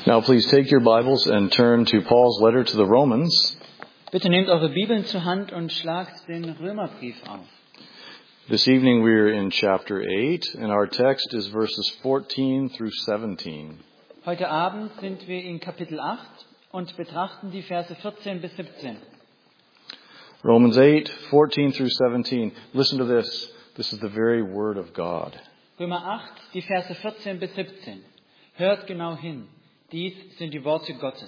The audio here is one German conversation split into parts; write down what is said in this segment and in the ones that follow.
Now please take your Bibles and turn to Paul's letter to the Romans. Bitte nehmt eure Bibeln zur Hand und schlagt den Römerbrief auf. This evening we are in chapter 8 and our text is verses 14 through 17. Heute Abend sind wir in Kapitel 8 und betrachten die Verse 14 bis 17. Romans 8, 14 through 17. Listen to this. This is the very word of God. Römer 8, die Verse 14 bis 17. Hört genau hin. Dies sind die Worte Gottes.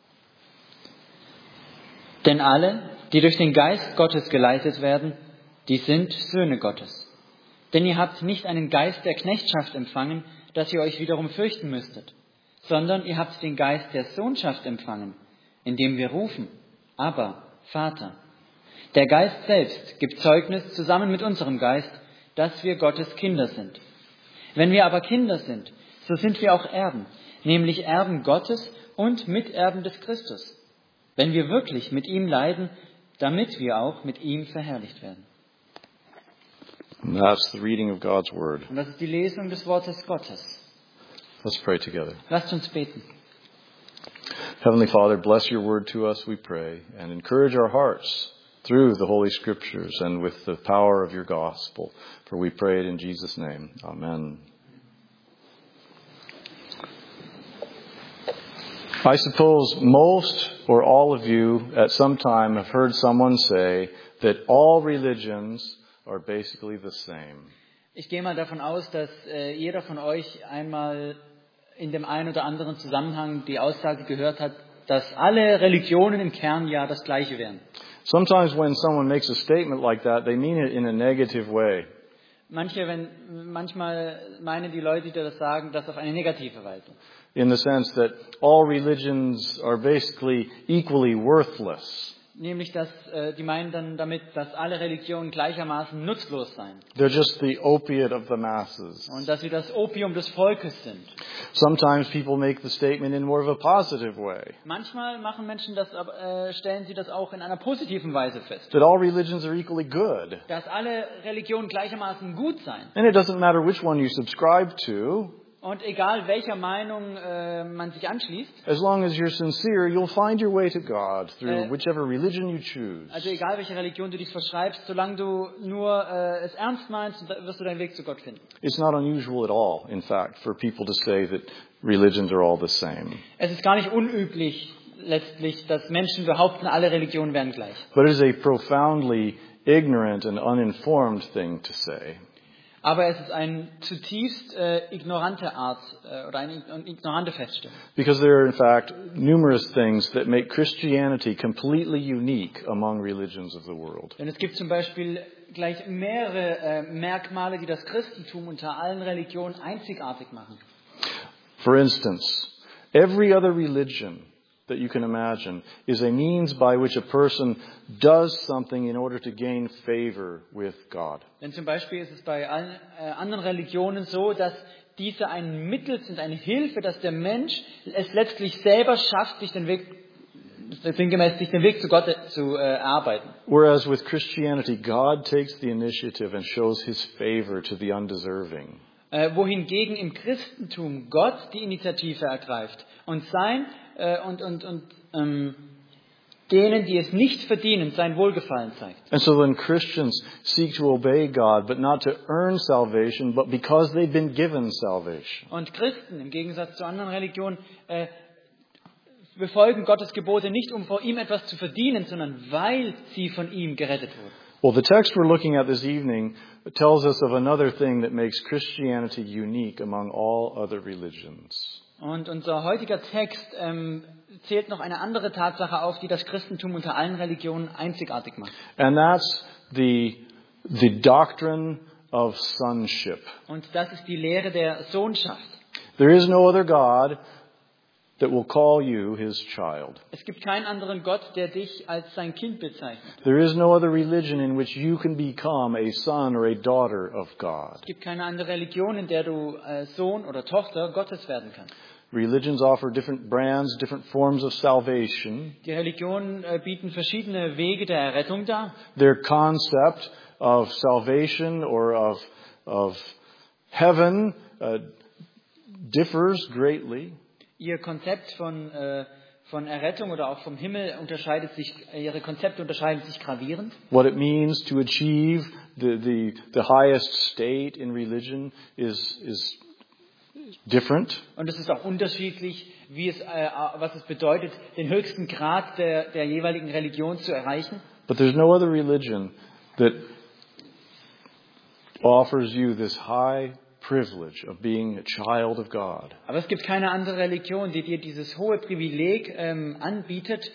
Denn alle, die durch den Geist Gottes geleitet werden, die sind Söhne Gottes. Denn ihr habt nicht einen Geist der Knechtschaft empfangen, dass ihr euch wiederum fürchten müsstet, sondern ihr habt den Geist der Sohnschaft empfangen, indem wir rufen, aber Vater. Der Geist selbst gibt Zeugnis zusammen mit unserem Geist, dass wir Gottes Kinder sind. Wenn wir aber Kinder sind, so sind wir auch Erben, nämlich Erben Gottes und Miterben des Christus, wenn wir wirklich mit ihm leiden, damit wir auch mit ihm verherrlicht werden. And that's the reading of God's word. Und das ist die Lesung des Wortes Gottes. Let's pray together. Lasst uns beten. Heavenly Father, bless your word to us, we pray, and encourage our hearts through the Holy Scriptures and with the power of your gospel. For we pray it in Jesus' name. Amen. I suppose most or all of you at some time have heard someone say that all religions are basically the same. Ich gehe mal davon aus, dass jeder von euch einmal in dem einen oder anderen Zusammenhang die Aussage gehört hat, dass alle Religionen im Kern ja das Gleiche wären. Sometimes when someone makes a statement like that, they mean it in a negative way. Manchmal meinen die Leute, die das sagen, das auf eine negative Weise. In the sense that all religions are basically equally worthless. Nämlich, dass die meinen dann damit, dass alle Religionen gleichermaßen nutzlos seien. They're just the opiate of the masses. Und dass sie das Opium des Volkes sind. Sometimes people make the statement in more of a positive way. Manchmal machen Menschen das, stellen sie das auch in einer positiven Weise fest. That all religions are equally good. Dass alle Religionen gleichermaßen gut seien. And it doesn't matter which one you subscribe to. Und egal welcher Meinung man sich anschließt, as long as you're sincere, you'll find your way to God through whichever religion you choose. Also egal welche Religion du dich verschreibst, solange du nur es ernst meinst, wirst du deinen Weg zu Gott finden. It's not unusual at all, in fact, for people to say that religions are all the same. Es ist gar nicht unüblich letztlich, dass Menschen behaupten, alle Religionen wären gleich. But it is a profoundly ignorant and uninformed thing to say. Aber es ist eine zutiefst ignorante Art oder eine ignorante Feststellung. Because there are in fact numerous things that make Christianity completely unique among religions of the world. Denn es gibt zum Beispiel gleich mehrere Merkmale, die das Christentum unter allen Religionen einzigartig machen. For instance, every other religion that you can imagine is a means by which a person does something in order to gain favor with God. Denn zum Beispiel ist es bei allen anderen Religionen so, dass diese ein Mittel sind, eine Hilfe, dass der Mensch es letztlich selber schafft, sich den Weg zu Gott zu erarbeiten. Whereas with Christianity, God takes the initiative and shows his favor to the undeserving. Wohingegen im Christentum Gott die Initiative ergreift und denen, die es nicht verdienen, sein Wohlgefallen zeigt. And so then Christians seek to obey God, but not to earn salvation, but because they've been given salvation. Und Christen, im Gegensatz zu anderen Religionen, befolgen Gottes Gebote nicht, um vor ihm etwas zu verdienen, sondern weil sie von ihm gerettet wurden. Well, the text we're looking at this evening tells us of another thing that makes Christianity unique among all other religions. Und unser heutiger Text zählt noch eine andere Tatsache auf, die das Christentum unter allen Religionen einzigartig macht. And that's the doctrine of sonship. Und das ist die Lehre der Sohnschaft. There is no other God that will call you his child. Es gibt keinen anderen Gott, der dich als sein Kind bezeichnet. There is no other religion in which you can become a son or a daughter of God. Es gibt keine andere Religion, in der du Sohn oder Tochter Gottes werden kannst. Religions offer different brands, different forms of salvation. Die Religionen bieten verschiedene Wege der Errettung dar. Their concept of salvation or of heaven differs greatly. Ihr Konzept von Errettung oder auch vom Himmel ihre Konzepte unterscheiden sich gravierend. What it means to achieve the highest state in religion is different. Und es ist auch unterschiedlich, was es bedeutet, den höchsten Grad der jeweiligen Religion zu erreichen. But there's no other religion that offers you this high privilege of being a child of God. Aber es gibt keine andere Religion, die dir dieses hohe Privileg anbietet,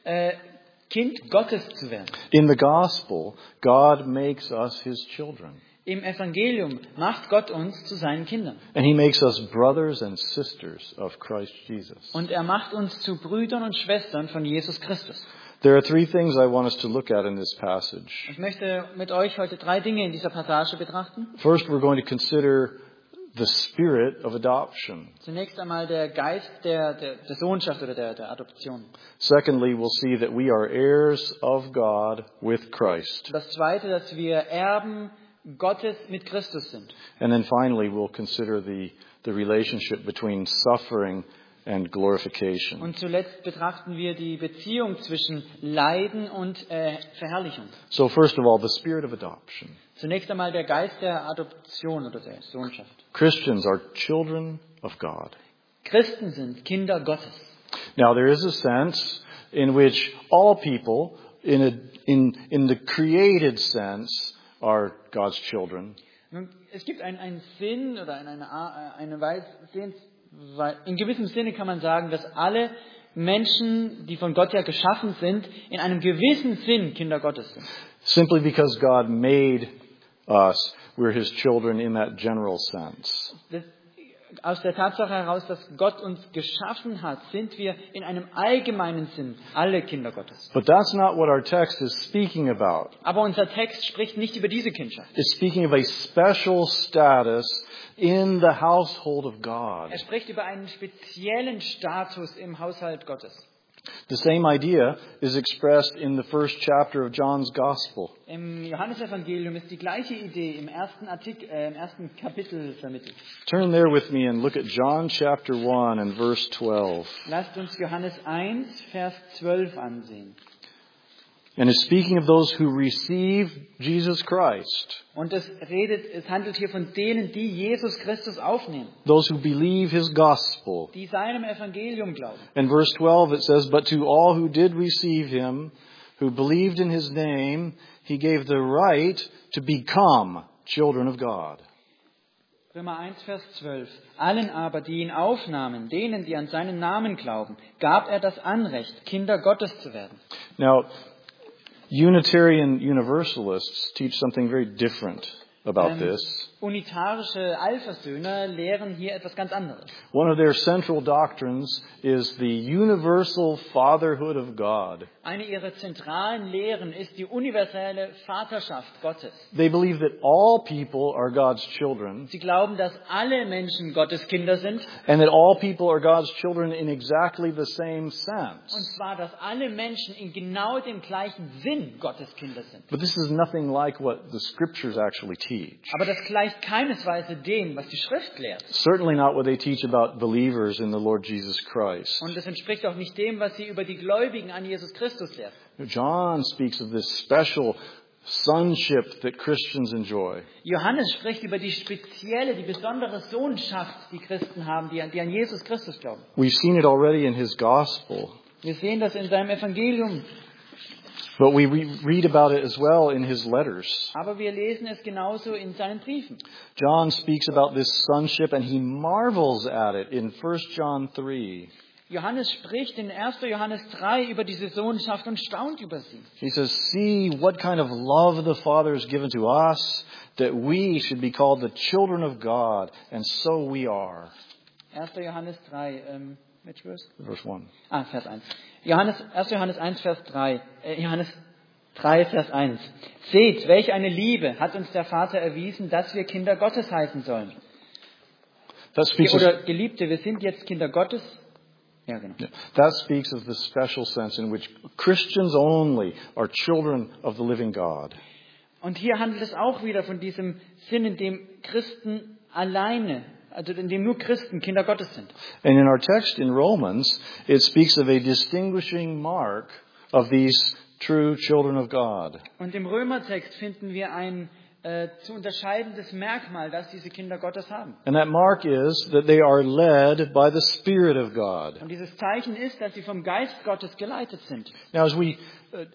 Kind Gottes zu werden. In the gospel, God makes us his children. Im Evangelium macht Gott uns zu seinen Kindern. And he makes us brothers and sisters of Christ Jesus. Und er macht uns zu Brüdern und Schwestern von Jesus Christus. There are three things I want us to look at in this passage. Ich möchte mit euch heute 3 Dinge in dieser Passage betrachten. First, we're going to consider the spirit of adoption. Zunächst einmal der Geist der Sohnschaft oder der Adoption. Secondly, we'll see that we are heirs of God with Christ. Das Zweite, dass wir Erben Gottes mit Christus sind. And then finally, we'll consider the relationship between suffering and glorification. Und zuletzt betrachten wir die Beziehung zwischen Leiden und Verherrlichung. So first of all, the spirit of adoption. Zunächst einmal der Geist der Adoption oder der Sohnschaft. Christians are children of God. Christen sind Kinder Gottes. Now there is a sense in which all people in the created sense are God's children. Es gibt einen Sinn oder eine Weise, in gewissem Sinne kann man sagen, dass alle Menschen, die von Gott her geschaffen sind, in einem gewissen Sinn Kinder Gottes sind. Simply because God made us, we're his children in that general sense. Aus der Tatsache heraus, dass Gott uns geschaffen hat, sind wir in einem allgemeinen Sinn alle Kinder Gottes. But that's not what our text is speaking about. Aber unser Text spricht nicht über diese Kindschaft. It's speaking of a special status in the household of God. Er spricht über einen speziellen Status im Haushalt Gottes. The same idea is expressed in the first chapter of John's Gospel. Im Johannesevangelium ist die gleiche Idee im ersten Kapitel vermittelt. Turn there with me and look at John chapter 1 and verse 12. Lasst uns Johannes 1, Vers 12 ansehen. And it's speaking of those who receive Jesus Christ. Und es handelt hier von denen, die Jesus Christus aufnehmen. Those who believe his gospel. Die seinem Evangelium glauben. In verse 12 it says, "But to all who did receive him, who believed in his name, he gave the right to become children of God." Römer 1, Vers 12. Allen aber, die ihn aufnahmen, denen, die an seinen Namen glauben, gab er das Anrecht, Kinder Gottes zu werden. Now, Unitarian Universalists teach something very different about this. Unitarische Allversöhner lehren hier etwas ganz anderes. One of their central doctrines is the universal fatherhood of God. Eine ihrer zentralen Lehren ist die universelle Vaterschaft Gottes. They believe that all people are God's children. Sie glauben, dass alle Menschen Gottes Kinder sind. And that all people are God's children in exactly the same Und sense. zwar, dass alle Menschen in genau dem gleichen Sinn Gottes Kinder sind. But this is nothing like what the scriptures actually teach. Aber das gleicht keinesweise dem, was die Schrift lehrt. Certainly not what they teach about believers in the Lord Jesus Christ. Und es entspricht auch nicht dem, was sie über die Gläubigen an Jesus Christus lehren. John speaks of this special sonship that Christians enjoy. Johannes spricht über die besondere Sohnschaft, die Christen haben, die an Jesus Christus glauben. We've seen it already in his gospel. Wir sehen das in seinem Evangelium. But we read about it as well in his letters. Aber wir lesen es genauso in seinen Briefen. John speaks about this sonship and he marvels at it in 1 John 3. Johannes spricht in 1. Johannes 3 über diese Sohnschaft und staunt über sie. He says, "See what kind of love the Father has given to us, that we should be called the children of God, and so we are." 1. Johannes 3, which verse? Verse 1. Vers 1. 1. Johannes 1, Vers 3. Johannes 3, Vers 1. Seht, welch eine Liebe hat uns der Vater erwiesen, dass wir Kinder Gottes heißen sollen. Oder Geliebte, wir sind jetzt Kinder Gottes. Ja, genau. That speaks of the special sense in which Christians only are children of the living God. Und hier handelt es auch wieder von diesem Sinn, in dem Christen alleine also in dem nur Christen Kinder Gottes sind. And in our text in Romans, it speaks of a distinguishing mark of these true children of God. Und im Römertext finden wir ein zu unterscheidendes Merkmal, das diese Kinder Gottes haben. And that mark is that they are led by the Spirit of God. Und dieses Zeichen ist, dass sie vom Geist Gottes geleitet sind. Now, as we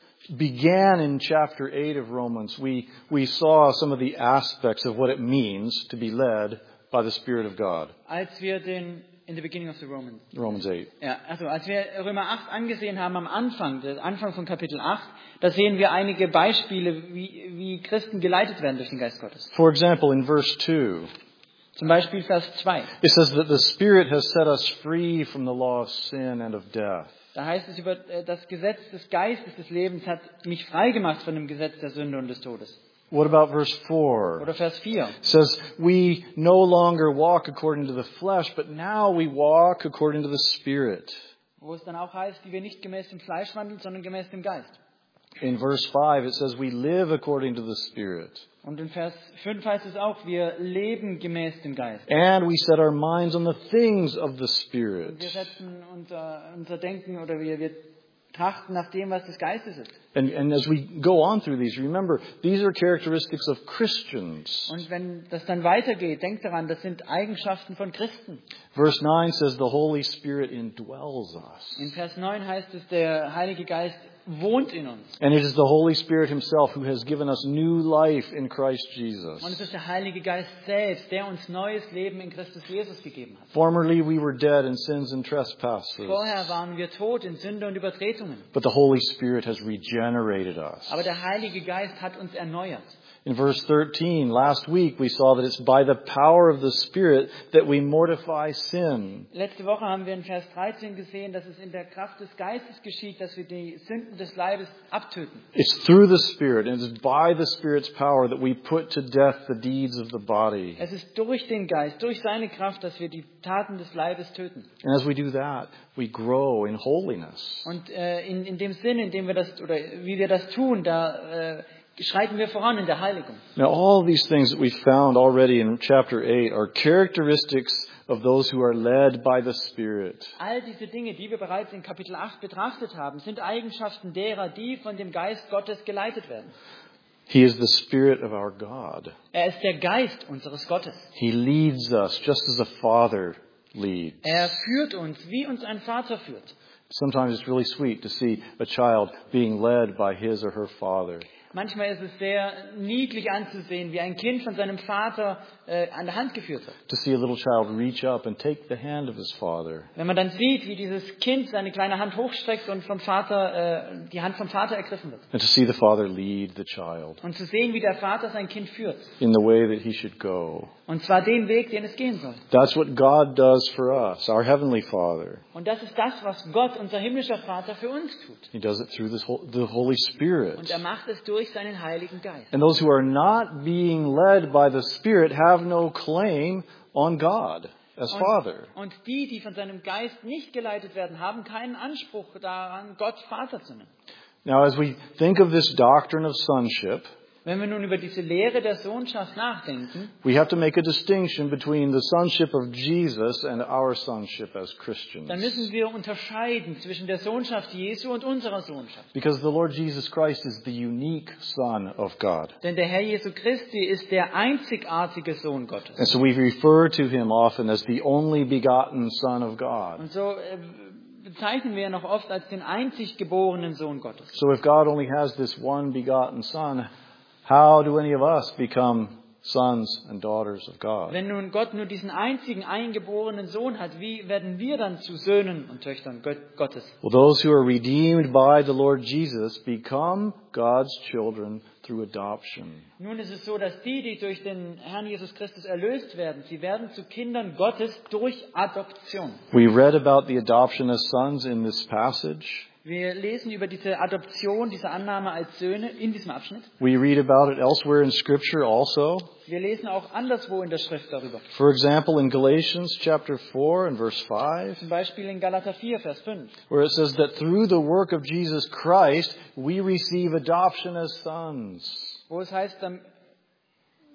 began in chapter 8 of Romans, we saw some of the aspects of what it means to be led by the Spirit of God. Als wir in the beginning of the Romans 8. Ja, also als wir Römer 8 angesehen haben am Anfang, der Anfang von Kapitel 8, da sehen wir einige Beispiele, wie Christen geleitet werden durch den Geist Gottes. For example, in verse 2, Zum Beispiel Vers 2. it says that the Spirit has set us free from the law of sin and of death. Da heißt es über das Gesetz des Geistes des Lebens hat mich freigemacht von dem Gesetz der Sünde und des Todes. What about verse 4? Oder Vers 4. It says, we no longer walk according to the flesh, but now we walk according to the Spirit. Wo es dann auch heißt, die wir nicht gemäß dem Fleisch wandeln, sondern gemäß dem Geist. In verse 5, it says, we live according to the Spirit. Und in Vers 5 heißt es auch, wir leben gemäß dem Geist. And we set our minds on the things of the Und Spirit. wir setzen unser Denken oder wir trachten nach dem, was des Geistes ist. And as we go on through these, remember, these are characteristics of Christians. Und wenn das dann weitergeht, denkt daran, das sind Eigenschaften von Christen. Verse 9 says, the Holy Spirit indwells us. In Vers 9 heißt es, der Heilige Geist wohnt in uns. And it is the Holy Spirit himself who has given us new life in Christ Und es Jesus. ist der Heilige Geist selbst, der uns neues Leben in Christus Jesus gegeben hat. Formerly we were dead in sins and trespasses, Vorher waren wir tot in Sünde und Übertretungen. but the Holy Spirit has regenerated us. Aber der Heilige Geist hat uns erneuert. In verse 13, last week we saw that it's by the power of the Spirit that we mortify sin. Letzte Woche haben wir in Vers 13 gesehen, dass es in der Kraft des Geistes geschieht, dass wir die Sünden des Leibes abtöten. It's through the Spirit and it's by the Spirit's power that we put to death the deeds of the body. Es ist durch den Geist, durch seine Kraft, dass wir die Taten des Leibes töten. And as we do that, we grow in holiness. Und in dem Sinn, in dem wir das oder wie wir das tun, da schreiten wir voran in der Heiligung. Now all these things that we found already in chapter 8 are characteristics of those who are led by the Spirit. All diese Dinge, die wir bereits in Kapitel 8 betrachtet haben, sind Eigenschaften derer, die von dem Geist Gottes geleitet werden. He is the Spirit of our God. Er ist der Geist unseres Gottes. He leads us just as a father leads. Er führt uns, wie uns ein Vater führt. Sometimes it's really sweet to see a child being led by his or her father. Manchmal ist es sehr niedlich anzusehen, wie ein Kind von seinem Vater an der Hand geführt wird. To see a little child reach up and take the hand of his father. Wenn man dann sieht, wie dieses Kind seine kleine Hand hochstreckt und vom Vater, die Hand vom Vater ergriffen wird. And to see the father lead the child Und zu sehen, wie der Vater sein Kind führt. in the way that he should go. Und zwar den Weg, den es gehen soll. That's what God does for us, our Heavenly Father. Und das ist das, was Gott, unser himmlischer Vater, für uns tut. He does it through the Holy Spirit. Und er macht es durch seinen Heiligen Geist. And those who are not being led by the Spirit have no claim on God as Father. Und die von seinem Geist nicht geleitet werden, haben keinen Anspruch daran, Gott Vater zu nennen. Now, as we think of this doctrine of sonship, Wenn wir nun über diese Lehre der Sohnschaft nachdenken, we have to make a distinction between the sonship of Jesus and our sonship as Christians. dann müssen wir unterscheiden zwischen der Sohnschaft Jesu und unserer Sohnschaft. Because the Lord Jesus Christ is the unique Son of God. Denn der Herr Jesu Christi ist der einzigartige Sohn Gottes. And so we refer to him often as the only begotten Son of God. Und so bezeichnen wir ihn noch oft als den einzig geborenen Sohn Gottes. So if God only has this one begotten Son, how do any of us become sons and daughters of God? Wenn nun Gott nur diesen einzigen eingeborenen Sohn hat, wie werden wir dann zu Söhnen und Töchtern Gottes? Well, those who are redeemed by the Lord Jesus become God's children through adoption. Nun ist es so, dass die durch den Herrn Jesus Christus erlöst werden, sie werden zu Kindern Gottes durch Adoption. We read about the adoption as sons in this passage. Wir lesen über diese Adoption, diese Annahme als Söhne in diesem Abschnitt. We read about it elsewhere in Scripture also. Wir lesen auch anderswo in der Schrift darüber. For example, in Galatians chapter 4 and verse 5, Zum Beispiel in Galater 4, Vers 5. where it says that through the work of Jesus Christ, we receive adoption as sons. Wo es heißt,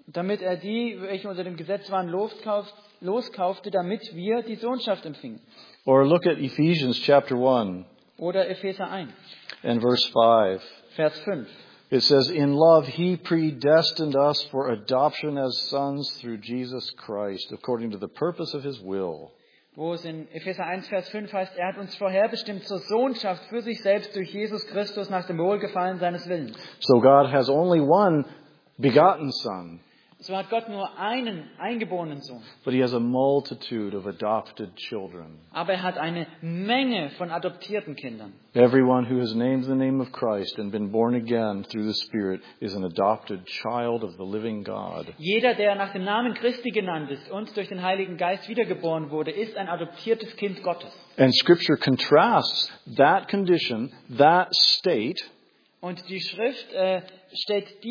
damit er die, welche unter dem Gesetz waren, loskaufte, damit wir die Sohnschaft empfingen. Or look at Ephesians chapter 1 Oder Epheser 1, and verse 5. Vers 5. It says, in love he predestined us for adoption as sons through Jesus Christ, according to the purpose of his will. Wo es in Epheser 1, Vers 5 heißt, er hat uns vorherbestimmt zur Sohnschaft für sich selbst durch Jesus Christus nach dem Wohlgefallen seines Willens. So God has only one begotten Son, So hat Gott nur einen eingeborenen Sohn. but he has a multitude of adopted children. Aber er hat eine Menge von adoptierten Kindern. Everyone who has named the name of Christ and been born again through the Spirit is an adopted child of the living God. Jeder, der nach dem Namen Christi genannt ist und durch den Heiligen Geist wiedergeboren wurde, ist ein adoptiertes Kind Gottes. And Scripture contrasts that condition, that state, Und die Schrift stellt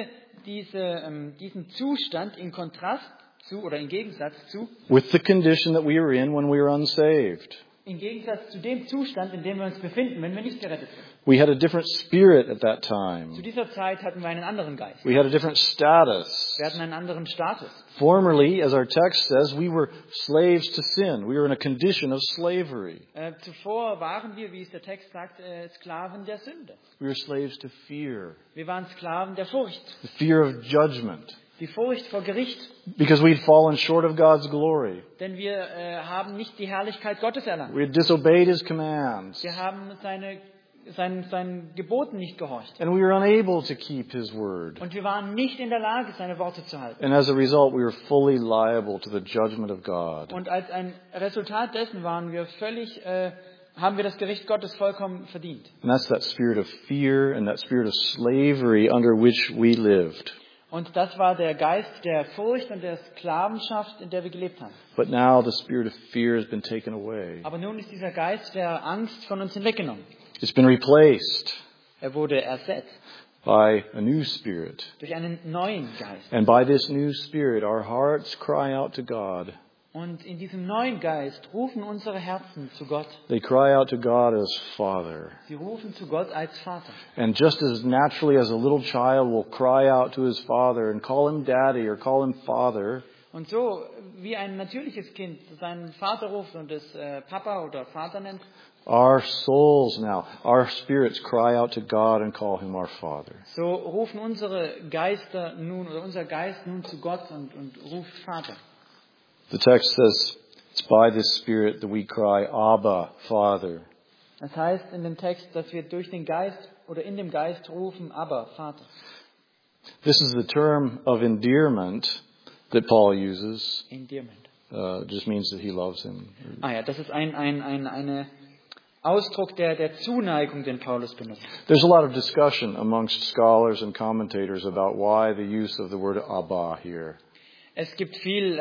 diesen Zustand in Kontrast zu oder in Gegensatz zu, with the condition that we were in when we were unsaved. in Gegensatz zu dem Zustand, in dem wir uns befinden, wenn wir nicht gerettet sind. We had a different spirit at that Zu time. dieser Zeit hatten wir einen anderen Geist. We had a different status. Wir hatten einen anderen Status. Formerly, as our text says, we were slaves to sin. We were in a condition of slavery. Zuvor waren wir, wie es der Text sagt, Sklaven der Sünde. We were slaves to fear, Wir waren Sklaven der Furcht. the fear of judgment, Die Furcht vor Gericht. because we'd fallen short of God's glory. Denn wir haben nicht die Herrlichkeit Gottes erlangt. We had disobeyed His commands, Wir haben seinen Geboten nicht gehorcht. and we were unable to keep His word. Und wir waren nicht in der Lage, seine Worte zu halten. And as a result, we were fully liable to the judgment of God. Und als ein Resultat dessen haben wir das Gericht Gottes vollkommen verdient. And that's that spirit of fear and that spirit of slavery under which we lived. Und das war der Geist der Furcht und der Sklavenschaft, in der wir gelebt haben. But now the spirit of fear has been taken away. Aber nun ist dieser Geist der Angst von uns hinweggenommen. It's been replaced Er wurde ersetzt by a new spirit. durch einen neuen Geist. And by this new spirit, our hearts cry out to God. Und in diesem neuen Geist rufen unsere Herzen zu Gott. They cry out to God as Father. Sie rufen zu Gott als Vater. And just as naturally as a little child will cry out to his father and call him daddy or call him father, Und so wie ein natürliches Kind seinen Vater ruft und es Papa oder Vater nennt, our souls now, our spirits cry out to God and call him our Father. so rufen unsere Geister nun oder unser Geist nun zu Gott und ruft Vater. The text says, it's by this Spirit that we cry, Abba, Father. Das heißt in dem Text, dass wir durch den Geist oder in dem Geist rufen, aber Vater. This is the term of endearment that Paul uses. Endearment. Just means that he loves him. Ja, das ist ein Ausdruck der Zuneigung, den Paulus benutzt. There's a lot of discussion amongst scholars and commentators about why the use of the word Abba here. Es gibt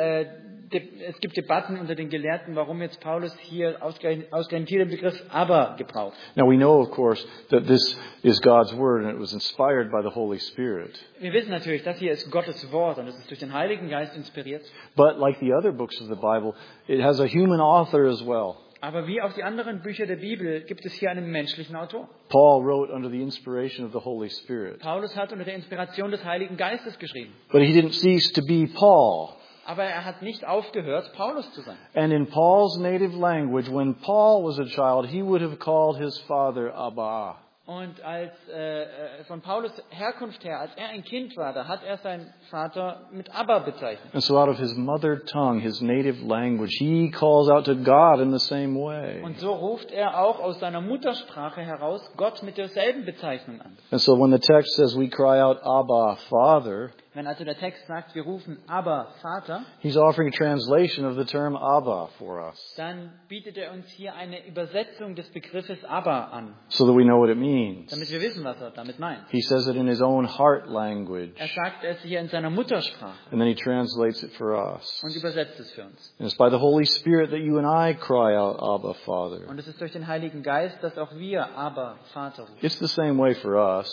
Debatten unter den Gelehrten, warum jetzt Paulus hier ausgerechnet hier den Begriff aber gebraucht. Now we know, of course, that this is God's word and it was inspired by the Holy Spirit. Wir wissen natürlich, das hier ist Gottes Wort und es ist durch den Heiligen Geist inspiriert. But like the other books of the Bible, it has a human author as well. Aber wie auch die anderen Bücher der Bibel gibt es hier einen menschlichen Autor. Paul wrote under the inspiration of the Holy Spirit. Paulus hat unter der Inspiration des Heiligen Geistes geschrieben. But he didn't cease to be Paul. Aber er hat nicht aufgehört, Paulus zu sein. And in Paul's native language, when Paul was a child, he would have called his father Abba. Und als von Paulus Herkunft her, als er ein Kind war, da hat er seinen Vater mit Abba bezeichnet. And so out of his mother tongue, his native language, he calls out to God in the same way. Und so ruft er auch aus seiner Muttersprache heraus Gott mit derselben Bezeichnung an. And so when the text says we cry out Abba, Father, Wenn also der Text sagt, wir rufen Abba, Vater, he's offering a translation of the term Abba for us, dann bietet er uns hier eine Übersetzung des Begriffes Abba an, so that we know what it means. damit wir wissen, was er damit meint. He says it in his own heart language, Er sagt es hier in seiner Muttersprache and then he translates it for us. und übersetzt es für uns. And it's by the Holy Spirit that you and I cry out Abba, Father. Und es ist durch den Heiligen Geist, dass auch wir Abba, Vater rufen. It's the same way for us.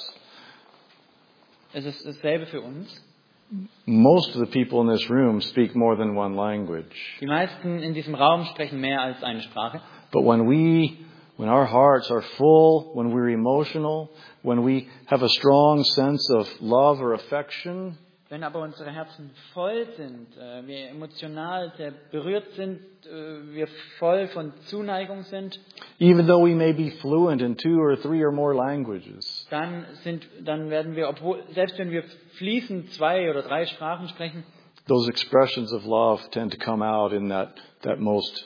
Es ist dasselbe für uns. Most of the people in this room speak more than one language. Die meisten in diesem Raum sprechen mehr als eine Sprache. But when our hearts are full, when we're emotional, when we have a strong sense of love or affection, Wenn aber unsere Herzen voll sind, wir emotional sehr berührt sind, wir voll von Zuneigung sind, even though we may be fluent in 2 or 3 or more languages, dann werden wir, selbst wenn wir fließend 2 oder 3 Sprachen sprechen, those expressions of love tend to come out in that most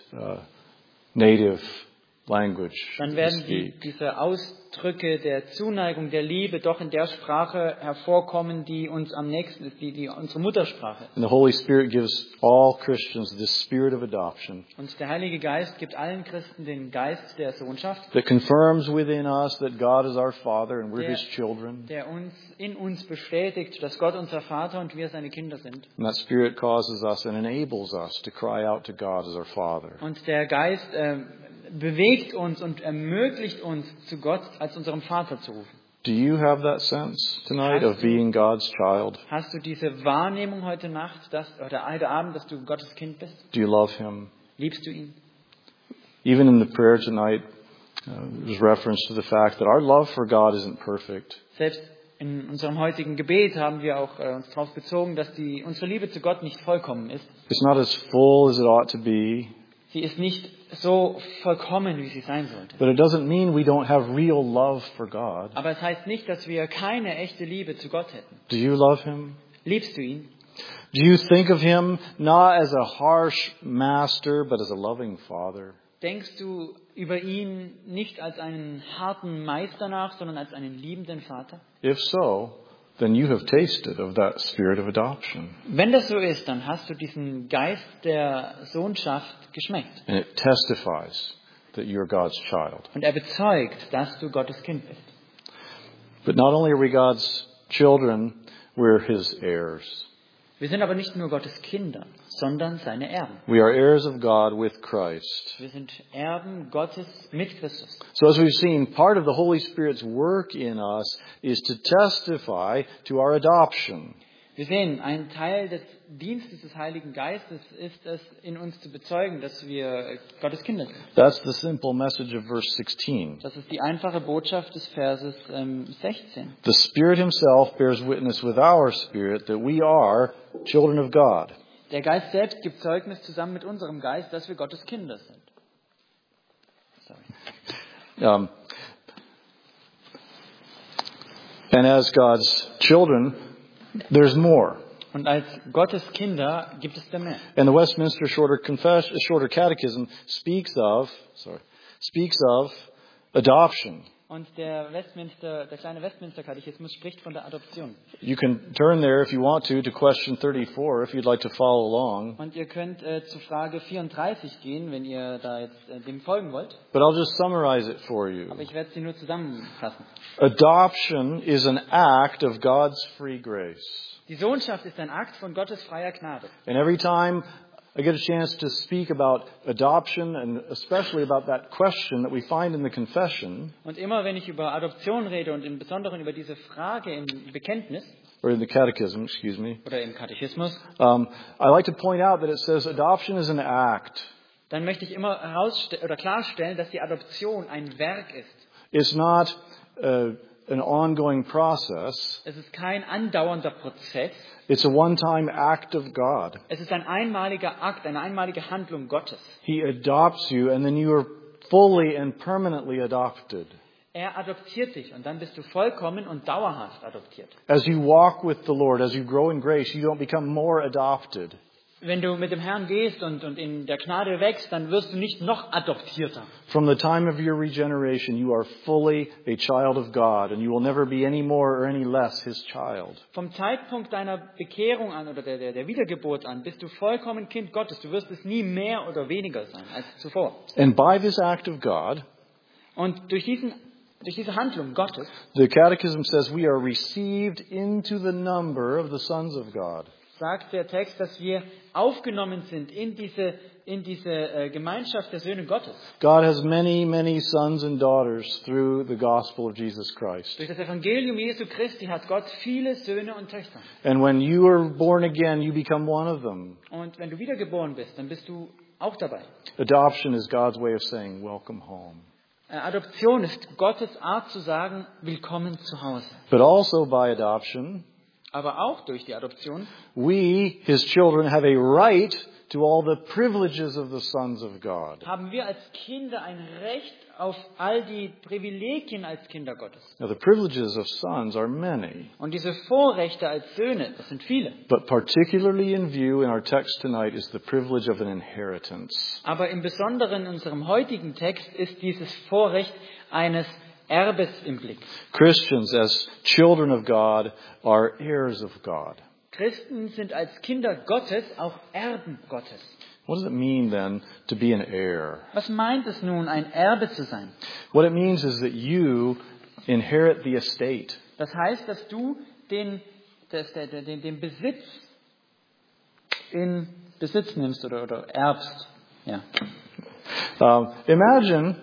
native language. dann we werden speak. diese Ausdrücke der Zuneigung, der Liebe doch in der Sprache hervorkommen, die uns am nächsten ist, die unsere Muttersprache ist. And the Holy Spirit gives all Christians this spirit of adoption Und der Heilige Geist gibt allen Christen den Geist der Sohnschaft, that confirms within us that God is our Father and we're His children. der in uns bestätigt, dass Gott unser Vater und wir seine Kinder sind. And that Spirit causes us and enables us to cry out to God as our Father. Und der Geist bewegt uns und ermöglicht uns, zu Gott als unserem Vater zu rufen. Do you have that sense tonight of being God's child? Hast du diese Wahrnehmung heute Nacht, oder heute Abend, dass du Gottes Kind bist? Do you love Him? Liebst du ihn? Even in the prayer tonight, there's reference to the fact that our love for God isn't perfect. Selbst in unserem heutigen Gebet haben wir auch uns darauf bezogen, dass unsere Liebe zu Gott nicht vollkommen ist. It's not as full as it ought to be. Sie ist nicht so vollkommen, wie sie sein sollte. But it doesn't mean we don't have real love for God. Aber es heißt nicht, dass wir keine echte Liebe zu Gott hätten. Do you love Him? Liebst du ihn? Do you think of Him not as a harsh master, but as a loving Father? Denkst du über ihn nicht als einen harten Meister nach, sondern als einen liebenden Vater? If so, then you have tasted of that spirit of adoption. Wenn das so ist, dann hast du diesen Geist der Sohnschaft geschmeckt. And it testifies that you're God's child. Und er bezeugt, dass du Gottes Kind bist. But not only are we God's children, we're His heirs. Wir sind aber nicht nur Gottes Kinder, sondern seine Erben. We are heirs of God with Christ. Wir sind Erben Gottes mit Christus. So as we've seen, part of the Holy Spirit's work in us is to testify to our adoption. Wir sehen, ein Teil des Dienstes des Heiligen Geistes ist es, in uns zu bezeugen, dass wir Gottes Kinder sind. That's the simple message of verse 16. Das ist die einfache Botschaft des Verses 16. The Spirit Himself bears witness with our spirit that we are children of God. Der Geist selbst gibt Zeugnis zusammen mit unserem Geist, dass wir Gottes Kinder sind. Sorry. And as God's children, there's more. Und als Gottes Kinder gibt es da mehr. And the Westminster Shorter Catechism speaks of adoption. Und der kleine Westminster-Katechismus spricht von der Adoption. You can turn there if you want to question 34 if you'd like to follow along. Und ihr könnt zu Frage 34 gehen, wenn ihr da jetzt dem folgen wollt. But I'll just summarize it for you. Aber ich werde sie nur zusammenfassen. Adoption is an act of God's free grace. Die Sohnschaft ist ein Akt von Gottes freier Gnade. And every time I get a chance to speak about adoption and especially about that question that we find in the confession. Und immer wenn ich über Adoption rede und im Besonderen über diese Frage im Bekenntnis or in the catechism, oder im Katechismus, I like to point out that it says adoption is an act. Dann möchte ich immer klarstellen, dass die Adoption ein Werk ist. It's not an ongoing process. Es ist kein andauernder Prozess. It's a one-time act of God. Es ist ein einmaliger Akt, eine einmalige Handlung Gottes. He adopts you and then you are fully and permanently adopted. Er adoptiert dich und dann bist du vollkommen und dauerhaft adoptiert. As you walk with the Lord, as you grow in grace, you don't become more adopted. Wenn du mit dem Herrn gehst und in der Gnade wächst, dann wirst du nicht noch adoptierter. From the time of your regeneration, you are fully a child of God, and you will never be any more or any less His child. Vom Zeitpunkt deiner Bekehrung an oder der Wiedergeburt an bist du vollkommen Kind Gottes. Du wirst es nie mehr oder weniger sein als zuvor. And by this act of God, und durch diese Handlung Gottes, the Catechism says we are received into the number of the sons of God. Sagt der Text, dass wir aufgenommen sind in diese Gemeinschaft der Söhne Gottes. God has many, many sons and daughters through the gospel of Jesus Christ. Durch das Evangelium Jesu Christi hat Gott viele Söhne und Töchter. And when you are born again, you become one of them. Und wenn du wiedergeboren bist, dann bist du auch dabei. Adoption is God's way of saying, welcome home. Adoption ist Gottes Art zu sagen, willkommen zu Hause. But also by adoption, Aber auch durch die Adoption we, his children, have a right to all the privileges of the sons of God. haben wir als Kinder ein Recht auf all die Privilegien als Kinder Gottes. Now, the privileges of sons are many, Und diese Vorrechte als Söhne, das sind viele. but particularly in view in our text tonight is the privilege of an inheritance. Aber im Besonderen in unserem heutigen Text ist dieses Vorrecht eines Erbes im Blick. Christians, as children of God, are heirs of God. Christen sind als Kinder Gottes auch Erben Gottes. What does it mean then to be an heir? Was meint es nun, ein Erbe zu sein? What it means is that you inherit the estate. Das heißt, dass du den Besitz in Besitz nimmst oder erbst. Ja. Imagine,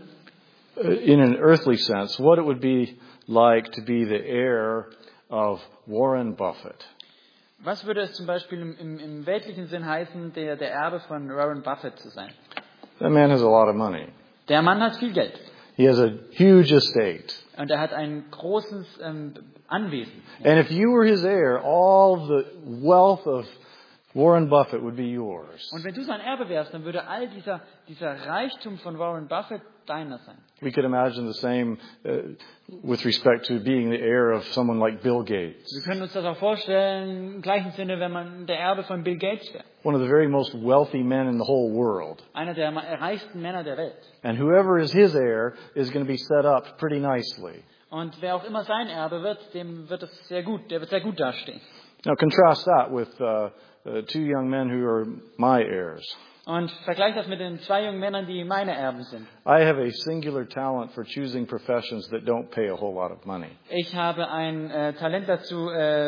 in an earthly sense, what it would be like to be the heir of Warren Buffett. Was würde es zum Beispiel im weltlichen Sinn heißen, der Erbe von Warren Buffett zu sein? That man has a lot of money. Der Mann hat viel Geld. He has a huge estate. Und er hat ein großes Anwesen. And if you were his heir, all the wealth of Warren Buffett would be yours. Und wenn du sein Erbe wärst, dann würde all dieser Reichtum von Warren Buffett deiner sein. We could imagine the same with respect to being the heir of someone like Bill Gates. Wir können uns das auch vorstellen, im gleichen Sinne, wenn man der Erbe von Bill Gates wäre. One of the very most wealthy men in the whole world. Einer der reichsten Männer der Welt. And whoever is his heir is going to be set up pretty nicely. Und wer auch immer sein Erbe wird, dem wird es sehr gut, der wird sehr gut dastehen. Now contrast that with two young men who are my heirs. Und vergleich das mit den zwei jungen Männern, die meine Erben sind. I have a singular talent for choosing professions that don't pay a whole lot of money. Ich habe ein Talent dazu,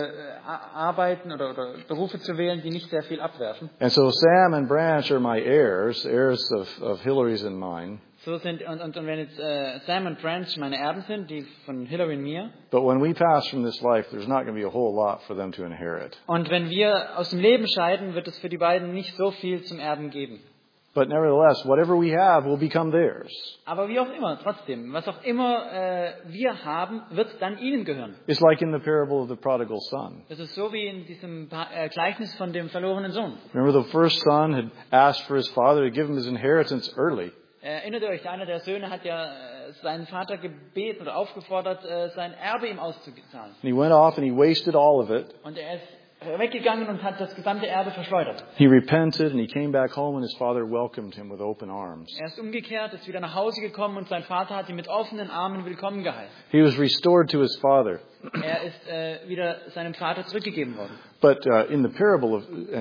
Arbeiten oder Berufe zu wählen, die nicht sehr viel abwerfen. And so Sam and Branch are my heirs of Hillary's and mine. So sind und wenn jetzt Sam und Branch meine Erben sind, die von Hillary und mir. But when we pass from this life, there's not going to be a whole lot for them to inherit. Und wenn wir aus dem Leben scheiden, wird es für die beiden nicht so viel zum Erben geben. But nevertheless, whatever we have will become theirs. Aber wie auch immer, trotzdem, was auch immer wir haben, wird dann ihnen gehören. It's like in the parable of the prodigal son. Das ist so wie in diesem Gleichnis von dem verlorenen Sohn. Remember, the first son had asked for his father to give him his inheritance early. Erinnert ihr euch, einer der Söhne hat ja seinen Vater gebeten oder aufgefordert, sein Erbe ihm auszuzahlen. And he went off and he wasted all of it. Und er ist weggegangen und hat das gesamte Erbe verschleudert. He repented and he came back home and his father welcomed him with open arms. Er ist umgekehrt, ist wieder nach Hause gekommen und sein Vater hat ihn mit offenen Armen willkommen geheißen. He was restored to his father. Er ist wieder seinem Vater zurückgegeben worden. But in the parable,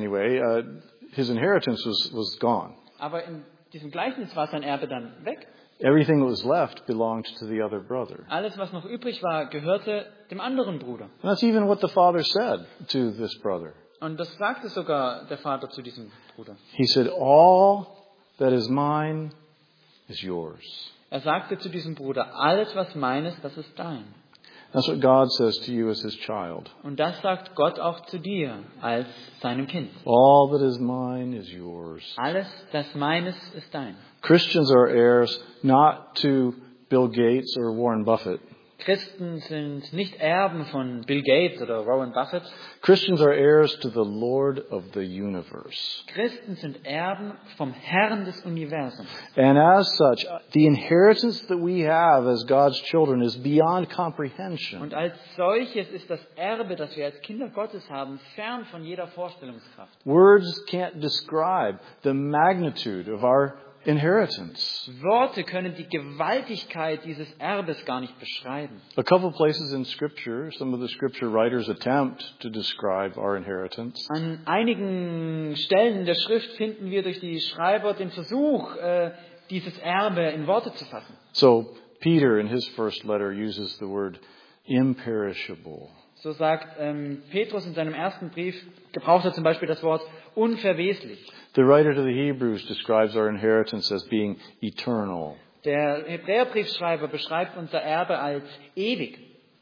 his inheritance was gone. Aber in diesem Gleichnis war sein Erbe dann weg. Everything that was left belonged to the other brother. Alles, was noch übrig war, gehörte dem anderen Bruder. And that's even what the father said to this brother. Und das sagte sogar der Vater zu diesem Bruder. He said, all that is mine is yours. Er sagte zu diesem Bruder, alles, was mein ist, das ist dein. That's what God says to you as his child. Und das sagt Gott auch zu dir als seinem Kind. All that is mine is yours. Alles, das meines, ist dein. Christians are heirs not to Bill Gates or Warren Buffett. Christen sind nicht Erben von Bill Gates oder Warren Buffett. Christians are heirs to the Lord of the universe. Christen sind Erben vom Herrn des Universums. And as such, the inheritance that we have as God's children is beyond comprehension. Und als solches ist das Erbe, das wir als Kinder Gottes haben, fern von jeder Vorstellungskraft. Words can't describe the magnitude of our inheritance. Worte können die Gewaltigkeit dieses Erbes gar nicht beschreiben. A couple of places in Scripture, some of the Scripture writers attempt to describe our inheritance. An einigen Stellen in der Schrift finden wir durch die Schreiber den Versuch, dieses Erbe in Worte zu fassen. So Peter in his first letter uses the word imperishable. So sagt Petrus in seinem ersten Brief, gebraucht er zum Beispiel das Wort unverweslich. The writer to the Hebrews describes our inheritance as being eternal. Der Hebräerbriefschreiber beschreibt unser Erbe als ewig.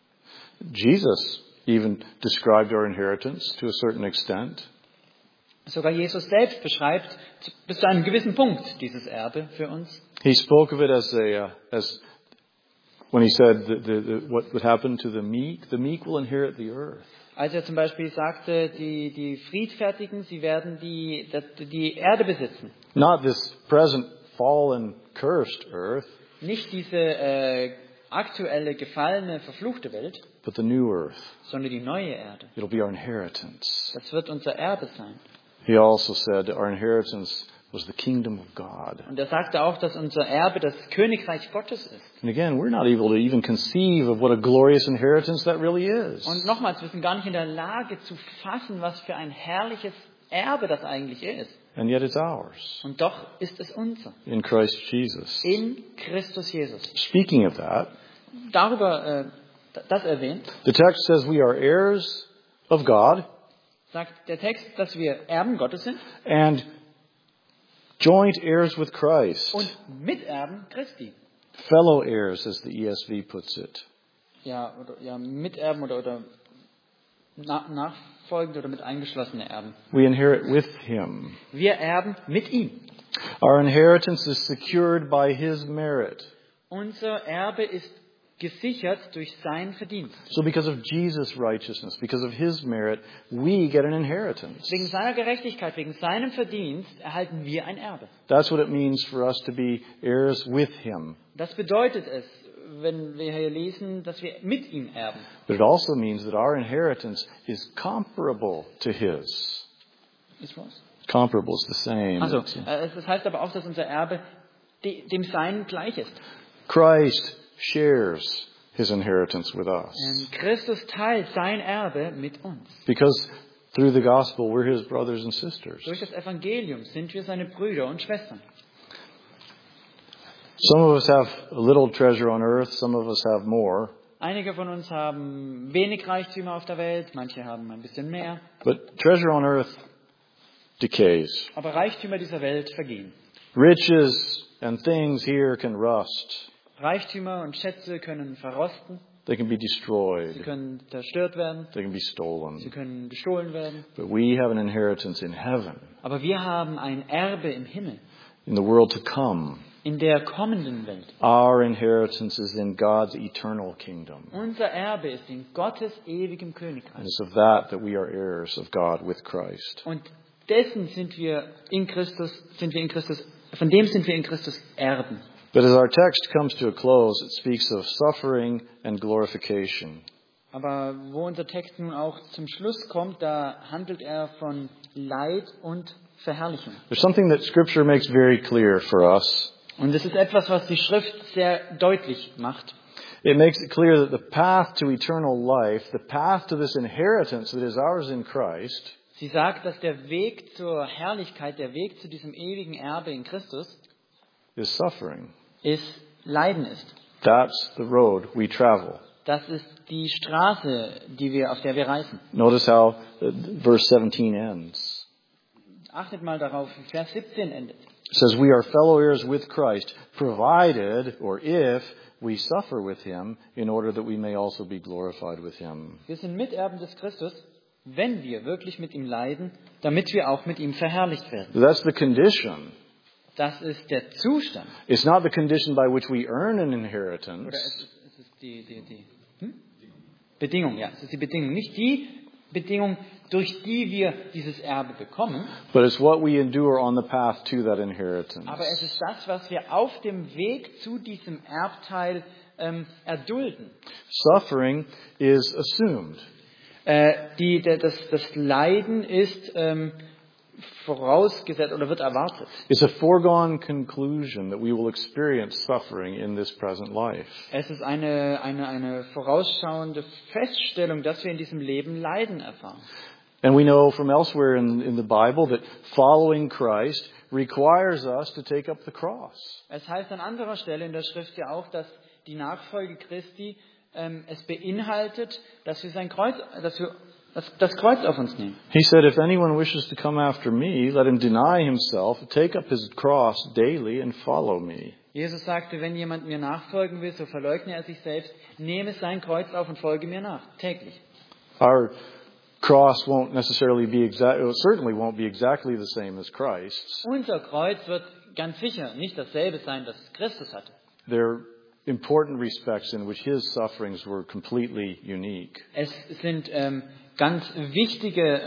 Jesus even described our inheritance to a certain extent. Sogar Jesus selbst beschreibt bis zu einem gewissen Punkt dieses Erbe für uns. He spoke of it as when he said what would happen to the meek will inherit the earth. Als er zum Beispiel sagte, die Friedfertigen, sie werden die Erde besitzen. Not this present fallen, cursed earth, Nicht diese aktuelle, gefallene, verfluchte Welt, but the new earth. sondern die neue Erde. It'll be our inheritance. Das wird unser Erbe sein. He also said our inheritance was the kingdom of God. Und er sagte auch, dass unser Erbe das Königreich Gottes ist. And again, we're not able to even conceive of what a glorious inheritance that really is. Und nochmals, wir sind gar nicht in der Lage zu fassen, was für ein herrliches Erbe das eigentlich ist. And yet it's ours Und doch ist es unser. in Christ Jesus. In Christus Jesus. Speaking of that, Darüber, das erwähnt, the text says we are heirs of God sagt der Text, dass wir Erben Gottes sind and joint heirs with Christ. und Miterben Christi. Fellow heirs, as the ESV puts it. Ja, Miterben oder nachfolgende oder mit eingeschlossene Erben. We inherit with Him. Wir erben mit ihm. Our inheritance is secured by His merit. Unser Erbe ist gesichert durch sein Verdienst. So because of Jesus' righteousness, because of His merit, we get an inheritance. Wegen seiner Gerechtigkeit, wegen seinem Verdienst erhalten wir ein Erbe. That's what it means for us to be heirs with Him. Das bedeutet es, wenn wir hier lesen, dass wir mit ihm erben. But it also means that our inheritance is comparable to His. Ist was? Comparable is the same. Also, das heißt aber auch, dass unser Erbe dem Seinen gleich ist. Christ shares His inheritance with us. Christus teilt sein Erbe mit uns. Because through the gospel, we're His brothers and sisters. Durch das Evangelium sind wir seine Brüder und Schwestern. Some of us have a little treasure on earth, some of us have more. Einige von uns haben wenig Reichtümer auf der Welt, manche haben ein bisschen mehr. But treasure on earth decays. Aber Reichtümer dieser Welt vergehen. Riches and things here can rust. Reichtümer und Schätze können verrosten, They can be sie destroyed. können zerstört werden, They can be sie stolen. können gestohlen werden. But we have an inheritance in heaven, Aber wir haben ein Erbe im Himmel, in the world to come. in der kommenden Welt. Our inheritance is in God's eternal kingdom. Unser Erbe ist in Gottes ewigem And Königreich. it's of that we are heirs of God with Christ. Und dessen sind wir in Christus, von dem sind wir in Christus Erben. But as our text comes to a close, it speaks of suffering and glorification. Aber wo unser Text nun auch zum Schluss kommt, da handelt er von Leid und Verherrlichung. There's something that Scripture makes very clear for us. Und das ist etwas, was die Schrift sehr deutlich macht. It makes it clear that the path to eternal life, the path to this inheritance that is ours in Christ, Sie sagt, dass der Weg zur Herrlichkeit, der Weg zu diesem ewigen Erbe in Christus, is suffering. Leiden ist. That's the road we travel. Das ist die Straße, auf der wir reisen. Notice how verse 17 ends. Achtet mal darauf, wie Vers 17 endet. It says, we are fellow heirs with Christ, provided, or if, we suffer with Him, in order that we may also be glorified with Him. Wir sind Miterben des Christus, wenn wir wirklich mit ihm leiden, damit wir auch mit ihm verherrlicht werden. That's the condition. Das ist der Zustand. It's not the condition by which we earn an Oder inheritance. es ist die Bedingung, ja. Es ist die Bedingung. Nicht die Bedingung, durch die wir dieses Erbe bekommen, But it's what we endure on the path to that inheritance. aber es ist das, was wir auf dem Weg zu diesem Erbteil erdulden. Suffering is assumed. Das Leiden ist vorausgesetzt oder wird erwartet. It's a foregone conclusion that we will experience suffering in this present life. Es ist eine vorausschauende Feststellung, dass wir in diesem Leben Leiden erfahren. And we know from elsewhere in the Bible that following Christ requires us to take up the cross. Es heißt an anderer Stelle in der Schrift ja auch, dass die Nachfolge Christi es beinhaltet, dass wir das Kreuz auf uns nehmen. He said, if anyone wishes to come after me, let him deny himself, take up his cross daily and follow me. Jesus sagte, wenn jemand mir nachfolgen will, so verleugne er sich selbst, nehme sein Kreuz auf und folge mir nach, täglich. Our cross won't necessarily be certainly won't be exactly the same as Christ's. Unser Kreuz wird ganz sicher nicht dasselbe sein, das Christus hatte. They're important respects in which his sufferings were completely unique. Es sind ganz wichtige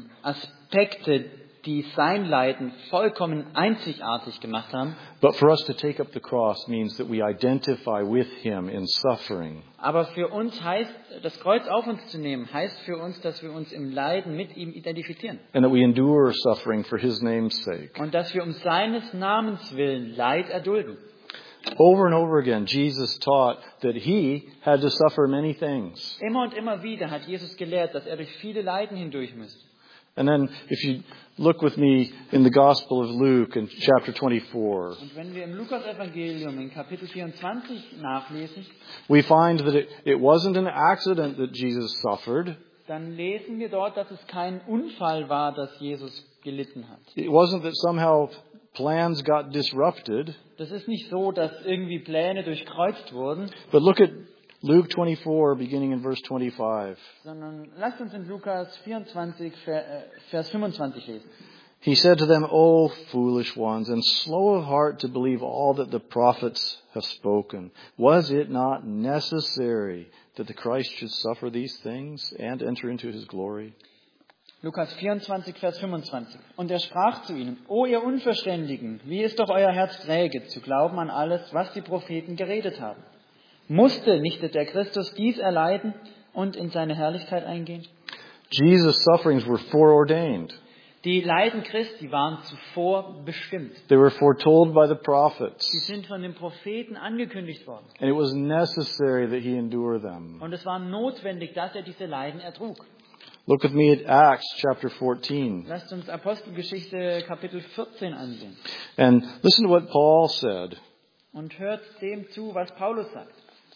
Aspekte, die sein Leiden vollkommen einzigartig gemacht haben. But for us to take up the cross means that we identify with him in suffering. Aber für uns heißt, das Kreuz auf uns zu nehmen, heißt für uns, dass wir uns im Leiden mit ihm identifizieren. And that we endure suffering for his name's sake. Und dass wir um seines Namens willen Leid erdulden. Over and over again, Jesus taught that he had to suffer many things. Immer und immer wieder hat Jesus gelehrt, dass er durch viele Leiden hindurch müsste. And then if you look with me in the Gospel of Luke in chapter 24, Und wenn wir im Lukas-Evangelium in Kapitel 24 nachlesen, we find that it wasn't an accident that Jesus suffered. dann lesen wir dort, dass es kein Unfall war, dass Jesus gelitten hat. It wasn't that somehow plans got disrupted. Das ist nicht so, dass irgendwie Pläne durchkreuzt wurden, But look at Luke 24, beginning in verse 25. sondern lasst uns in Lukas 24, Vers 25 lesen. He said to them, O foolish ones, and slow of heart to believe all that the prophets have spoken. Was it not necessary that the Christ should suffer these things and enter into his glory? Lukas 24, Vers 25. Und er sprach zu ihnen, O ihr Unverständigen, wie ist doch euer Herz träge, zu glauben an alles, was die Propheten geredet haben? Musste nicht der Christus dies erleiden und in seine Herrlichkeit eingehen? Jesus' sufferings were foreordained. Die Leiden Christi waren zuvor bestimmt. They were foretold by the prophets. Sie sind von den Propheten angekündigt worden. And it was necessary that he endure them. Und es war notwendig, dass er diese Leiden ertrug. Look with me at Acts chapter 14. Lasst uns Apostelgeschichte Kapitel 14 ansehen. And listen to what Paul said. Und hört dem zu, was Paulus sagt.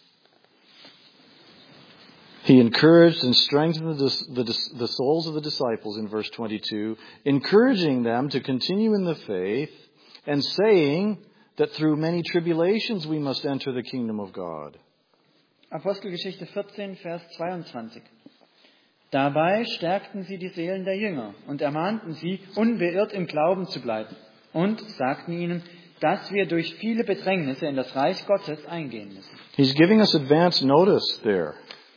He encouraged and strengthened the souls of the disciples in verse 22, encouraging them to continue in the faith and saying that through many tribulations we must enter the kingdom of God. Apostelgeschichte 14, Vers 22. Dabei stärkten sie die Seelen der Jünger und ermahnten sie, unbeirrt im Glauben zu bleiben und sagten ihnen, dass wir durch viele Bedrängnisse in das Reich Gottes eingehen müssen. He's giving us advance notice there.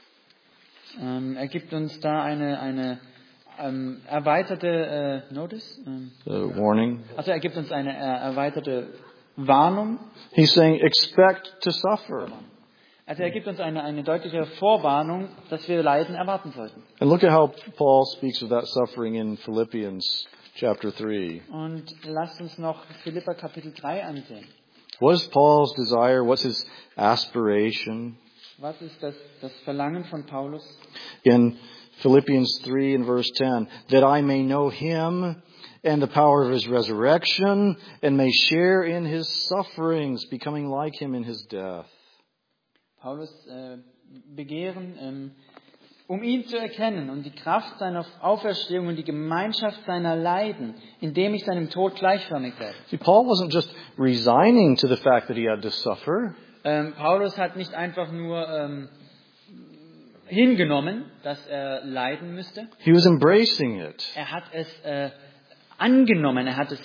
Er gibt uns da eine erweiterte Notice. Warning. Also er gibt uns eine erweiterte Warnung. He's saying, expect to suffer. Also er gibt uns eine deutliche Vorwarnung, dass wir Leiden erwarten sollten. And look at how Paul speaks of that suffering in Philippians chapter 3. Und lasst uns noch Philipper Kapitel 3 ansehen. What is Paul's desire? What's his aspiration? Was ist das Verlangen von Paulus? In Philippians 3 and verse 10, that I may know him and the power of his resurrection and may share in his sufferings, becoming like him in his death. Paulus begehren, um ihn zu erkennen und die Kraft seiner Auferstehung und die Gemeinschaft seiner Leiden, indem ich seinem Tod gleichförmig werde. See, Paul wasn't just resigning to the fact that he had to suffer. Paulus hat nicht einfach nur hingenommen, dass er leiden müsste. He was embracing it. Er hat es angenommen, er hat es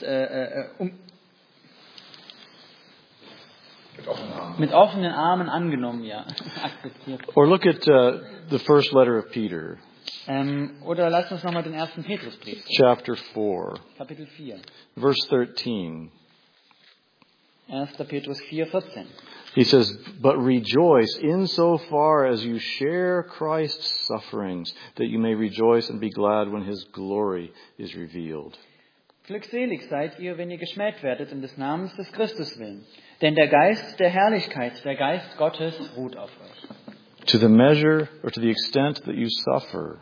mit offenen Armen angenommen, ja, akzeptiert. Or look at the first letter of Peter, Oder lasst uns nochmal den ersten Petrusbrief, chapter 4, Kapitel 4. verse 13. 1. Petrus 4, 14. He says, but rejoice insofar as you share Christ's sufferings, that you may rejoice and be glad when his glory is revealed. Glückselig seid ihr, wenn ihr geschmäht werdet um des Namens des Christus willen. Denn der Geist der Herrlichkeit, der Geist Gottes, ruht auf euch. To the measure or to the extent that you suffer.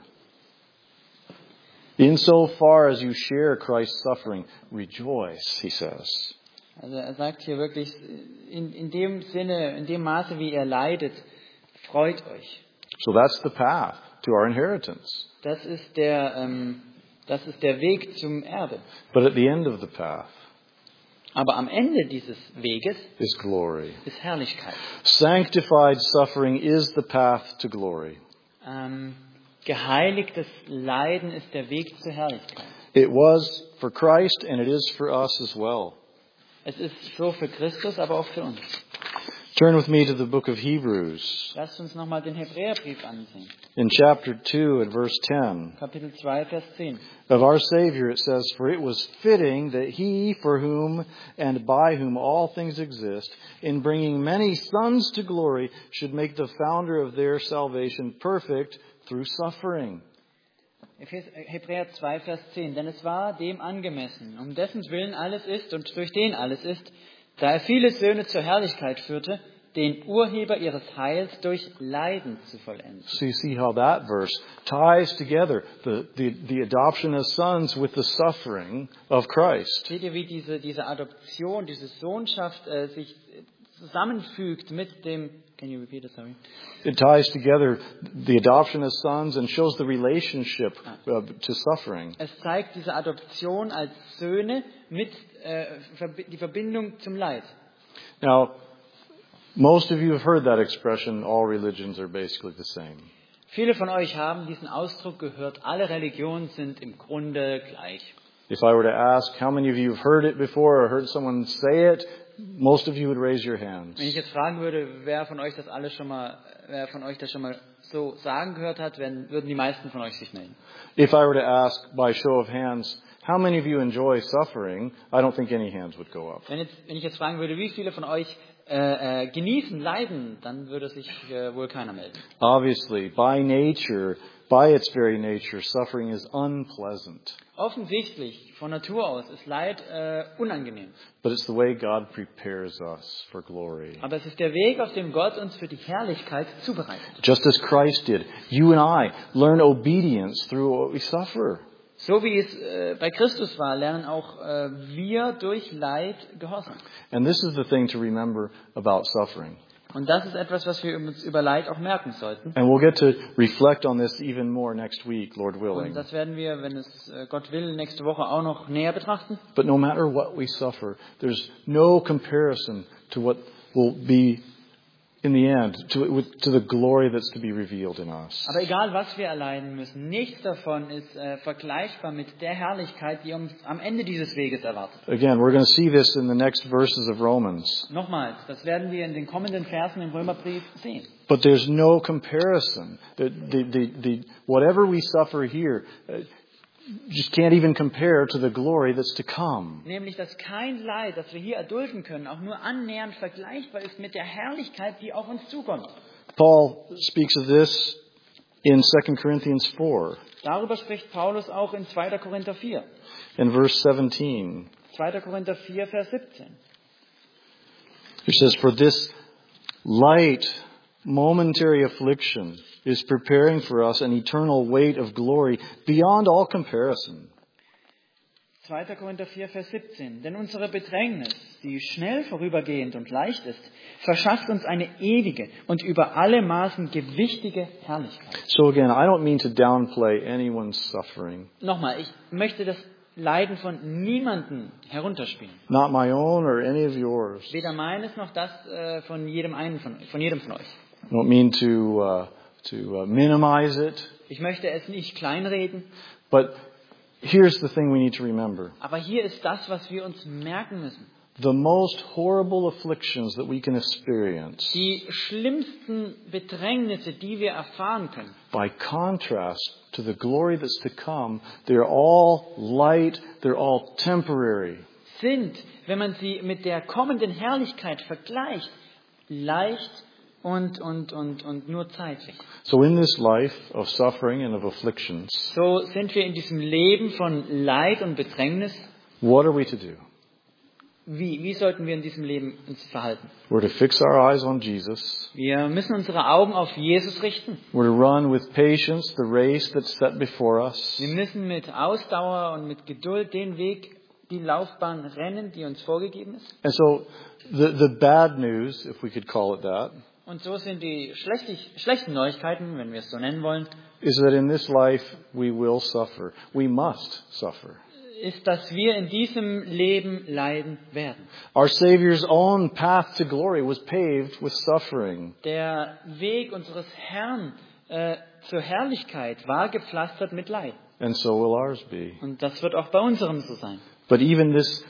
Insofar as you share Christ's suffering, rejoice, he says. Also er sagt hier wirklich, in dem Sinne, in dem Maße, wie ihr leidet, freut euch. So that's the path to our inheritance. Das ist der Weg zum Erbe. But at the end of the path Aber am Ende dieses Weges is glory. ist Herrlichkeit. Sanctified suffering is the path to glory. Geheiligtes Leiden ist der Weg zur Herrlichkeit. It was for Christ and it is for us as well. Es ist so für Christus, aber auch für uns. Turn with me to the book of Hebrews Lasst uns nochmal den Hebräerbrief ansehen. in chapter 2 at verse 10. Kapitel 2, Vers 10. Of our Savior it says, "For it was fitting that he for whom and by whom all things exist, in bringing many sons to glory, should make the founder of their salvation perfect through suffering." Hebräer 2, Vers 10. Denn es war dem angemessen, um dessen Willen alles ist und durch den alles ist, da er viele Söhne zur Herrlichkeit führte, den Urheber ihres Heils durch Leiden zu vollenden. So you see how that verse ties together the adoption as sons with the suffering of Christ. Seht ihr, wie diese Adoption, diese Sohnschaft sich zusammenfügt mit dem... Can you repeat it, sorry? It ties together the adoption as sons and shows the relationship to suffering. Es zeigt diese Adoption als Söhne mit die Verbindung zum Leid. Now, most of you have heard that expression, all religions are basically the same. Viele von euch haben diesen Ausdruck gehört, alle Religionen sind im Grunde gleich. If I were to ask how many of you have heard it before or heard someone say it, most of you would raise your hands. Wenn ich jetzt fragen würde, wer von euch das schon mal so sagen gehört hat, würden die meisten von euch sich melden. If I were to ask by show of hands, how many of you enjoy suffering, I don't think any hands would go up. Wenn ich jetzt fragen würde, wie viele von euch genießen Leiden, dann würde sich wohl keiner melden. Obviously, by its very nature, suffering is unpleasant. Offensichtlich, von Natur aus, ist Leid unangenehm. But it's the way God prepares us for glory. Aber es ist der Weg, auf dem Gott uns für die Herrlichkeit zubereitet. Just as Christ did, you and I learn obedience through what we suffer. So wie es bei Christus war, lernen auch wir durch Leid Gehorsam. And this is the thing to remember about suffering. Und das ist etwas, was wir uns über Leid auch merken sollten. And we'll get to reflect on this even more next week, Lord Und willing. das werden wir, wenn es Gott will, nächste Woche auch noch näher betrachten. But no matter what we suffer, there's no comparison to what will be in the end, to the glory that's to be revealed in us. Aber egal, was wir erleiden müssen, nichts davon ist vergleichbar mit der Herrlichkeit, die uns am Ende dieses Weges erwartet. Again, we're going to see this in the next verses of Romans. Nochmals, das werden wir in den kommenden Versen im Römerbrief sehen. But there's no comparison. Whatever we suffer here just can't even compare to the glory that's to come. Nämlich, dass kein Leid, das wir hier erdulden können, auch nur annähernd vergleichbar ist mit der Herrlichkeit, die auf uns zukommt. Paul speaks of this in 2 Corinthians 4. Darüber spricht Paulus auch in 2. Korinther 4. In verse 17. 2. Korinther 4, Vers 17. He says, "For this light, momentary affliction is preparing for us an eternal weight of glory beyond all comparison." 2. Korinther 4, Vers 17. Denn unsere Bedrängnis, die schnell vorübergehend und leicht ist, verschafft uns eine ewige und über alle Maßen gewichtige Herrlichkeit. So again, I don't mean to downplay anyone's suffering. Nochmal, ich möchte das Leiden von niemandem herunterspielen. Not my own or any of yours. Weder meines noch das von jedem von euch. I don't mean to minimize it. Ich möchte es nicht kleinreden. But here's the thing we need to remember. Aber hier ist das, was wir uns merken müssen. The most horrible afflictions that we can experience, Die schlimmsten Bedrängnisse, die wir erfahren können, by contrast to the glory that's to come, they're all light, they're all temporary. sind, wenn man sie mit der kommenden Herrlichkeit vergleicht, leicht und nur zeitlich. So in this life of suffering and of afflictions, So sind wir in diesem Leben von Leid und Bedrängnis. what are we to do? Wie sollten wir in diesem Leben uns verhalten? We're to fix our eyes on Jesus. Wir müssen unsere Augen auf Jesus richten. We're to run with patience the race that's set before us. Wir müssen mit Ausdauer und mit Geduld den Weg, die Laufbahn rennen, die uns vorgegeben ist. And so the bad news, if we could call it that, Und so sind die schlechten Neuigkeiten, wenn wir es so nennen wollen, is that in this life we will suffer. We must suffer. ist, dass wir in diesem Leben leiden werden. Our Savior's own path to glory was paved with suffering. Der Weg unseres Herrn zur Herrlichkeit war gepflastert mit Leid. And so will ours be. Und das wird auch bei unserem so sein. But even this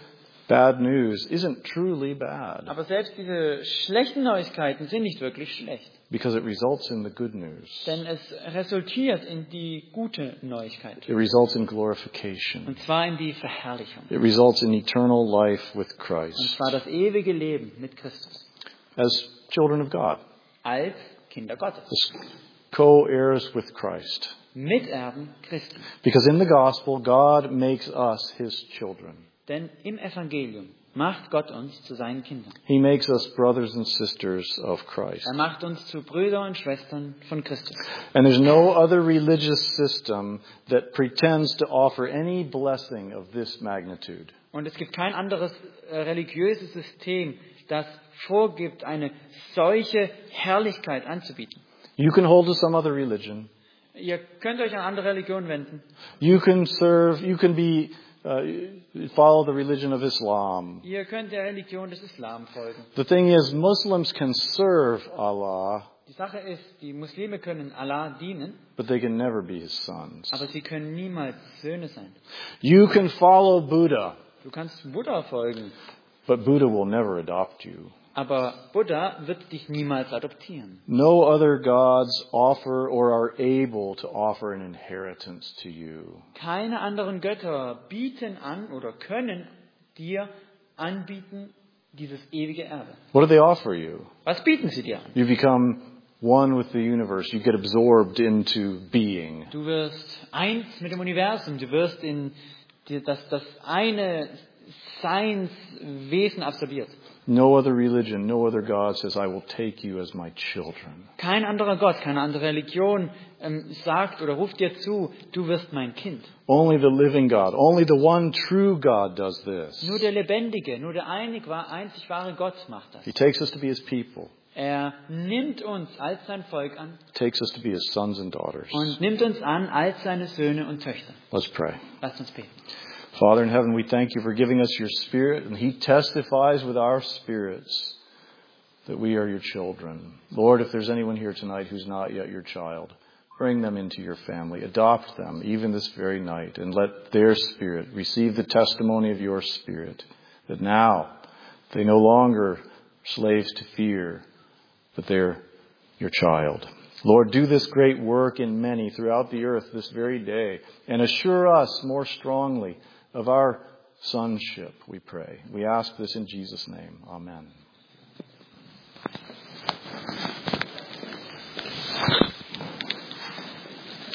Bad news isn't truly bad Aber selbst diese schlechten Neuigkeiten sind nicht wirklich schlecht. because it results in the good news. Denn es resultiert in die gute Neuigkeit. It results in glorification. Und zwar in die Verherrlichung. It results in eternal life with Und Christ zwar das ewige Leben mit Christus. as children of God, Als Kinder Gottes. as co-heirs with Christ. Miterben Christi. Because in the gospel, God makes us his children. Denn im Evangelium macht Gott uns zu seinen Kindern. He makes us brothers and sisters of Christ. Er macht uns zu Brüdern und Schwestern von Christus. And there's no other religious system that pretends to offer any blessing of this magnitude. Und es gibt kein anderes religiöses System, das vorgibt, eine solche Herrlichkeit anzubieten. You can hold to some other religion. Ihr könnt euch an andere Religionen wenden. You can follow the religion of Islam. Ihr könnt der Religion des Islam folgen. The thing is, Muslims can serve Allah, Die Sache ist, die Muslime können Allah dienen, but they can never be his sons. aber sie können niemals Söhne sein. You can follow Buddha, Du kannst Buddha folgen, but Buddha will never adopt you. aber Buddha wird dich niemals adoptieren. No other gods offer or are able to offer an inheritance to you. Keine anderen Götter bieten an oder können dir anbieten dieses ewige Erbe. What do they offer you? Was bieten sie dir an? You become one with the universe. You get absorbed into being. Du wirst eins mit dem Universum. Du wirst in das eine Seinswesen absorbiert. No other religion, no other God says, I will take you as my children. Kein anderer Gott, keine andere Religion sagt oder ruft dir zu, du wirst mein Kind. Only the living God, only the one true God does this. Nur der lebendige, nur der einzig wahre Gott macht das. He takes us to be his people. Er nimmt uns als sein Volk an Takes us to be his sons and daughters. und nimmt uns an als seine Söhne und Töchter. Let's pray. Lasst uns beten. Father in heaven, we thank you for giving us your Spirit, and he testifies with our spirits that we are your children. Lord, if there's anyone here tonight who's not yet your child, bring them into your family. Adopt them even this very night, and let their spirit receive the testimony of your Spirit, that now they no longer are slaves to fear, but they're your child. Lord, do this great work in many throughout the earth this very day, and assure us more strongly of our sonship, we pray. We ask this in Jesus' name. Amen.